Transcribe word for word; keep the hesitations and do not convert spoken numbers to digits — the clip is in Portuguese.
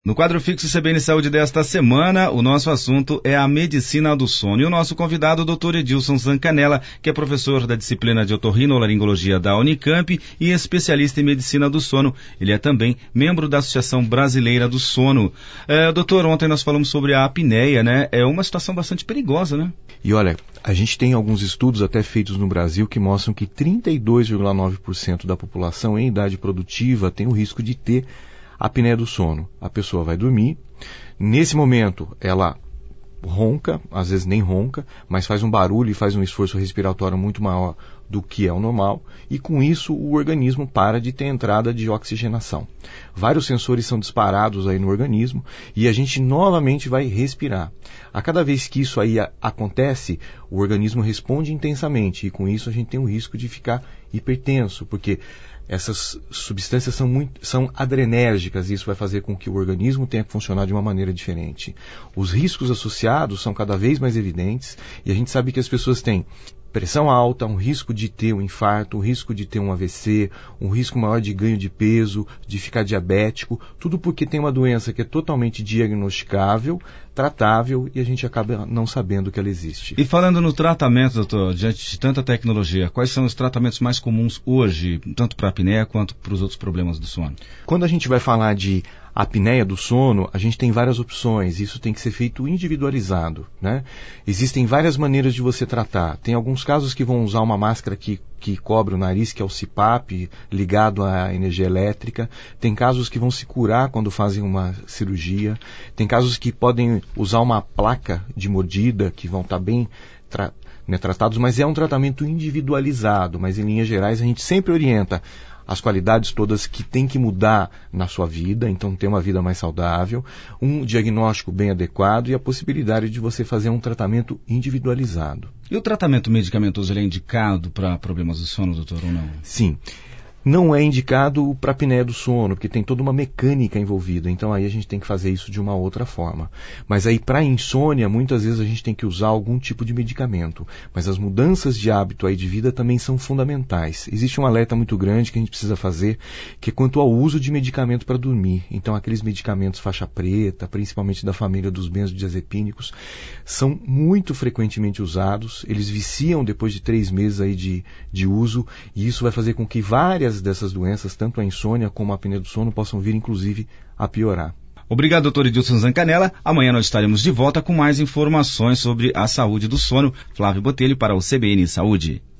No quadro fixo C B N Saúde desta semana, o nosso assunto é a medicina do sono. E o nosso convidado, o doutor Edilson Zancanella, que é professor da disciplina de otorrinolaringologia da Unicamp e especialista em medicina do sono. Ele é também membro da Associação Brasileira do Sono. É, doutor, ontem nós falamos sobre a apneia, né? É uma situação bastante perigosa, né? E olha, a gente tem alguns estudos até feitos no Brasil que mostram que trinta e dois vírgula nove por cento da população em idade produtiva tem o risco de ter apneia do sono. A pessoa vai dormir, nesse momento ela ronca, às vezes nem ronca, mas faz um barulho e faz um esforço respiratório muito maior do que é o normal, e com isso o organismo para de ter entrada de oxigenação. Vários sensores são disparados aí no organismo e a gente novamente vai respirar. A cada vez que isso aí a, acontece, o organismo responde intensamente e com isso a gente tem o risco de ficar hipertenso, porque essas substâncias são, muito, são adrenérgicas e isso vai fazer com que o organismo tenha que funcionar de uma maneira diferente. Os riscos associados são cada vez mais evidentes e a gente sabe que as pessoas têm pressão alta, um risco de ter um infarto, um risco de ter um A V C, um risco maior de ganho de peso, de ficar diabético, tudo porque tem uma doença que é totalmente diagnosticável, tratável e a gente acaba não sabendo que ela existe. E falando no tratamento, doutor, diante de tanta tecnologia, quais são os tratamentos mais comuns hoje, tanto para a apneia quanto para os outros problemas do sono? Quando a gente vai falar de apneia do sono, a gente tem várias opções, isso tem que ser feito individualizado, né? Existem várias maneiras de você tratar. Tem alguns casos que vão usar uma máscara que, que cobre o nariz, que é o C PAP, ligado à energia elétrica. Tem casos que vão se curar quando fazem uma cirurgia. Tem casos que podem usar uma placa de mordida, que vão estar bem tra- né, tratados, mas é um tratamento individualizado, mas em linhas gerais a gente sempre orienta as qualidades todas que tem que mudar na sua vida, então ter uma vida mais saudável, um diagnóstico bem adequado e a possibilidade de você fazer um tratamento individualizado. E o tratamento medicamentoso ele é indicado para problemas do sono, doutor, ou não? Sim. Não é indicado para apneia do sono, porque tem toda uma mecânica envolvida, então aí a gente tem que fazer isso de uma outra forma. Mas aí para insônia, muitas vezes a gente tem que usar algum tipo de medicamento. Mas as mudanças de hábito aí de vida também são fundamentais. Existe um alerta muito grande que a gente precisa fazer, que é quanto ao uso de medicamento para dormir. Então aqueles medicamentos faixa preta, principalmente da família dos benzodiazepínicos, são muito frequentemente usados, eles viciam depois de três meses aí de, de uso, e isso vai fazer com que várias dessas doenças, tanto a insônia como a apneia do sono, possam vir, inclusive, a piorar. Obrigado, doutor Edilson Zancanella. Amanhã nós estaremos de volta com mais informações sobre a saúde do sono. Flávio Botelho para o C B N Saúde.